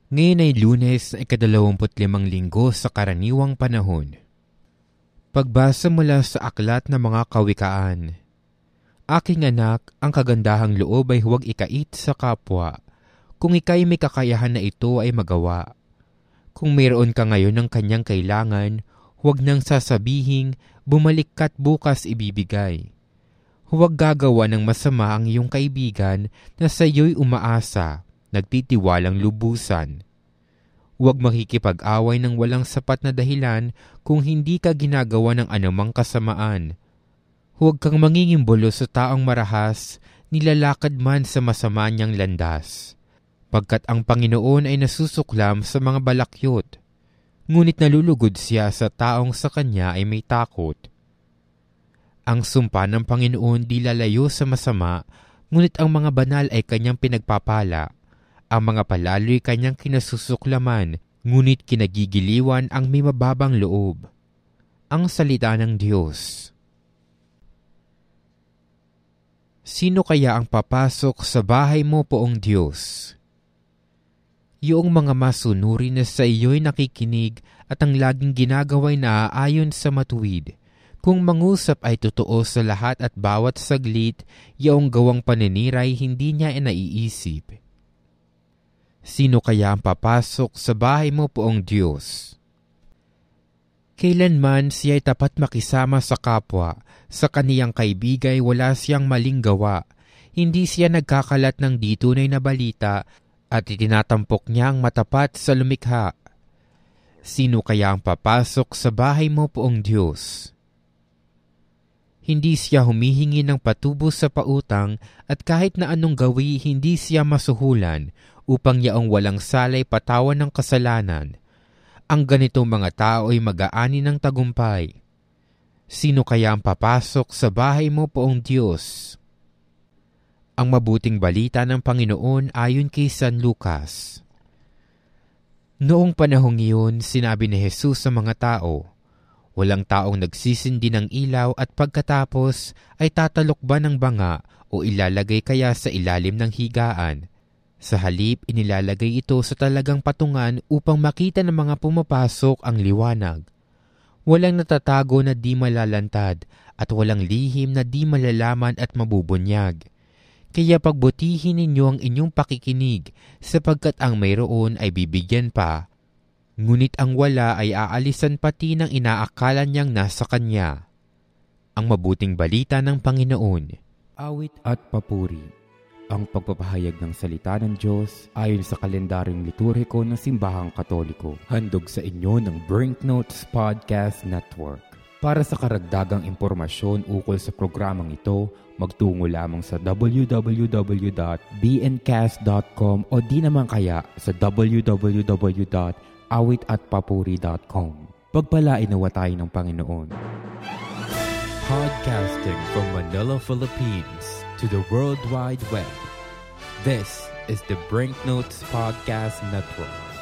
Ngayon ay Lunes na ika-25 linggo sa karaniwang panahon. Pagbasa mula sa aklat ng mga kawikaan. Aking anak, ang kagandahang loob ay huwag ikait sa kapwa. Kung ika'y may kakayahan na ito ay magawa. Kung mayroon ka ngayon ng kanyang kailangan, huwag nang sasabihing, bumalik ka't bukas ibibigay. Huwag gagawa ng masama ang iyong kaibigan na sa iyo'y umaasa, nagtitiwalang lubusan. Huwag makikipag-away ng walang sapat na dahilan kung hindi ka ginagawa ng anumang kasamaan. Huwag kang mangingimbolo sa taong marahas, nilalakad man sa masama niyang landas. Pagkat ang Panginoon ay nasusuklam sa mga balakyot, ngunit nalulugod siya sa taong sa kanya ay may takot. Ang sumpa ng Panginoon di lalayo sa masama, ngunit ang mga banal ay kanyang pinagpapala. Ang mga palalo'y kanyang kinasusuklaman, ngunit kinagigiliwan ang may mababang loob. Ang salita ng Diyos. Sino kaya ang papasok sa bahay mo, Poong Diyos? Iyong mga masunuri na sa iyo'y nakikinig at ang laging ginagawa'y naaayon sa matuwid. Kung mangusap ay totoo sa lahat at bawat saglit, iyong gawang paniniray hindi niya naiisip. Sino kaya ang papasok sa bahay mo, Poong Diyos? Kailanman siya'y tapat makisama sa kapwa, sa kaniyang kaibigay wala siyang maling gawa. Hindi siya nagkakalat ng di tunay na balita at itinatampok niya ang matapat sa lumikha. Sino kaya ang papasok sa bahay mo, Poong Diyos? Hindi siya humihingi ng patubo sa pautang at kahit na anong gawi hindi siya masuhulan upang yaong walang salay patawan ng kasalanan. Ang ganitong mga tao ay mag-aani ng tagumpay. Sino kaya ang papasok sa bahay mo, Poong Diyos? Ang mabuting balita ng Panginoon ayon kay San Lucas. Noong panahong iyon, sinabi ni Jesus sa mga tao, walang taong nagsisindi ng ilaw at pagkatapos ay tatalokban ng banga o ilalagay kaya sa ilalim ng higaan. Sa halip, inilalagay ito sa talagang patungan upang makita ng mga pumapasok ang liwanag. Walang natatago na di malalantad at walang lihim na di malalaman at mabubunyag. Kaya pagbutihin ninyo ang inyong pakikinig sapagkat ang mayroon ay bibigyan pa. Ngunit ang wala ay aalisan pati ng inaakala niyang nasa kanya. Ang mabuting balita ng Panginoon. Awit at papuri. Ang pagpapahayag ng salita ng Diyos ayon sa kalendaryong liturhiko ng Simbahang Katoliko. Handog sa inyo ng Brinknotes Podcast Network. Para sa karagdagang impormasyon ukol sa programang ito, magtungo lamang sa www.bncast.com o di naman kaya sa www.awitatpapuri.com. Pagpalain nawa tayo ng Panginoon. Podcasting from Manila, Philippines to the World Wide Web. This is the Brinknotes Podcast Network.